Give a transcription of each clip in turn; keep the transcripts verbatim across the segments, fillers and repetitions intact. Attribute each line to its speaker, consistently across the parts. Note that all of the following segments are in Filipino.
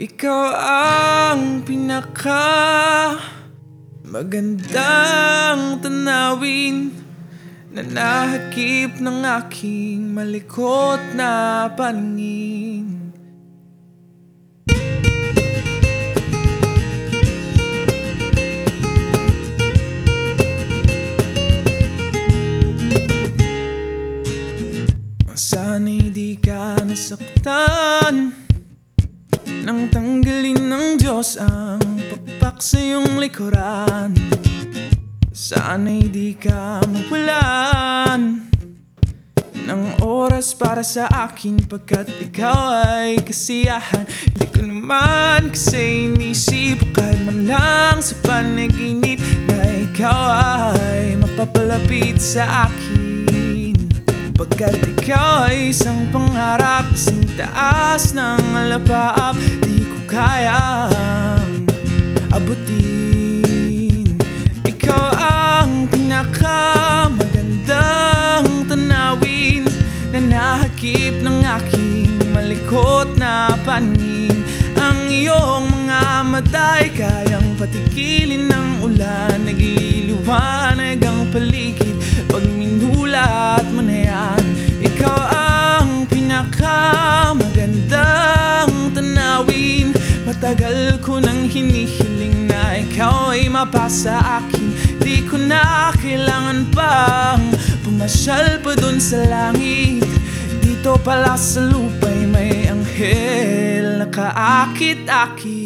Speaker 1: Ikaw ang pinaka magandang tanawin na nahakip ng aking malikot na paningin. Sana'y di ka nasaktan nang tanggalin ng Diyos ang pakpak sa iyong likuran. Sana'y di ka mawalan ng oras para sa akin, pagkat ikaw ay kasiyahan. Di ko naman kasi inisip kahit man lang sa panaginip na ikaw ay mapapalapit sa akin, pagkat ikaw ay isang pangarap kasing taas ng alapaap, di ko kayang abutin. Ikaw ang pinakamagandang tanawin na nahakip ng aking malikot na paningin. Ang iyong mga mata'y kayang patigilin ng ulan, nagliliwanag ang paligid pag minulat mo na yan. Ikaw ang pinakamagandang tanawin. Matagal ko nang hinihiling na ikaw ay mapasa akin. Di ko na kailangan pang pumasyal pa dun sa langit. Dito pala sa lupa'y may anghel na kaakit-akit.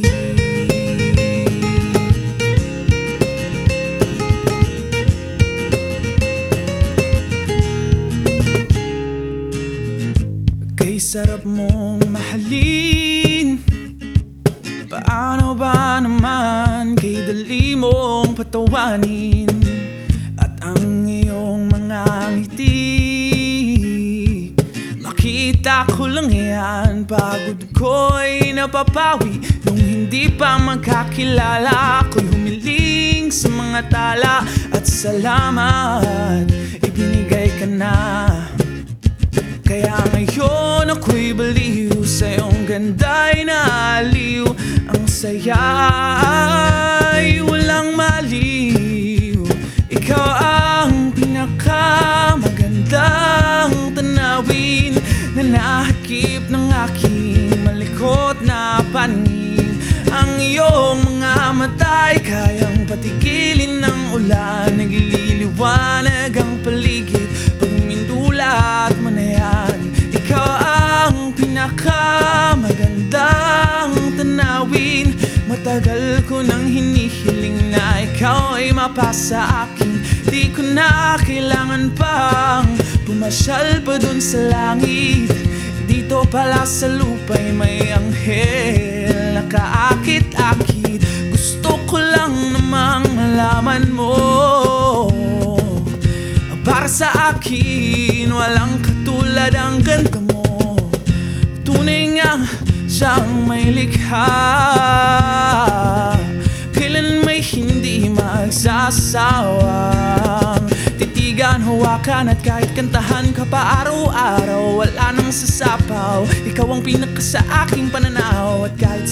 Speaker 1: Kay sarap mong mahalin, paano ba naman kay dali mong patawanin? At ang iyong mga ngiti, makita ko lang yan, pagod ko'y napapawi. Nung hindi pa magkakilala, ko'y humiling sa mga tala. At salamat, ibinigay ka na. Kaya ngayon ako'y baliw sa iyong ganda'y naaliw. Ang saya'y walang maliw. Ikaw ang pinakamagandang tanawin na nahakip ng aking malikot na paningin. Ang iyong mga mata'y kayang patigilin ng ulan, nagliliwanag ang paligid pag minulat mo na yan. Ikaw ang pinakamagandang tanawin. Matagal ko nang hinihiling na ikaw ay mapasa akin. Di ko na kailangan pang pumasyal pa dun sa langit. Dito pala sa lupa'y may anghel na kaakit-akit. Gusto ko lang namang malaman mo, para sa akin walang katulad ang ganda mo. Tunay nga siyang may likha, kailan may hindi magsasawang titigan, hawakan at kahit kantahan ka pa araw-araw. Wala nang sasapaw, ikaw ang pinaka sa aking pananaw. At kahit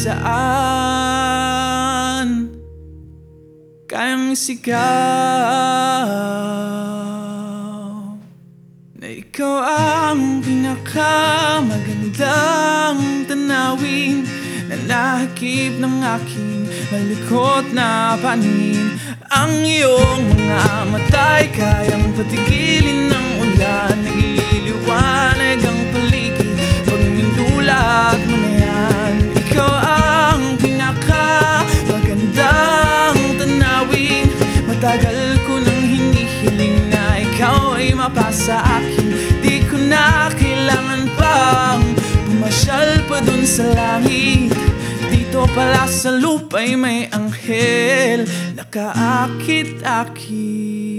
Speaker 1: saan kayang isigaw na ikaw ang pinakamagandang tanawin na nahakip ng aking malikot na paningin. Ang iyong mga mata'y kayang patigilin ng ulan, nagliliwanag ang paligid pag minulat mo na yan. Ikaw ang pinakamagandang tanawin. Matagal ko nang hinihiling na ikaw ay mapasa akin. Di ko na kailangan pang pumasyal pa dun sa langit. Dito pala sa lupa'y may anghel na kaakit-akit.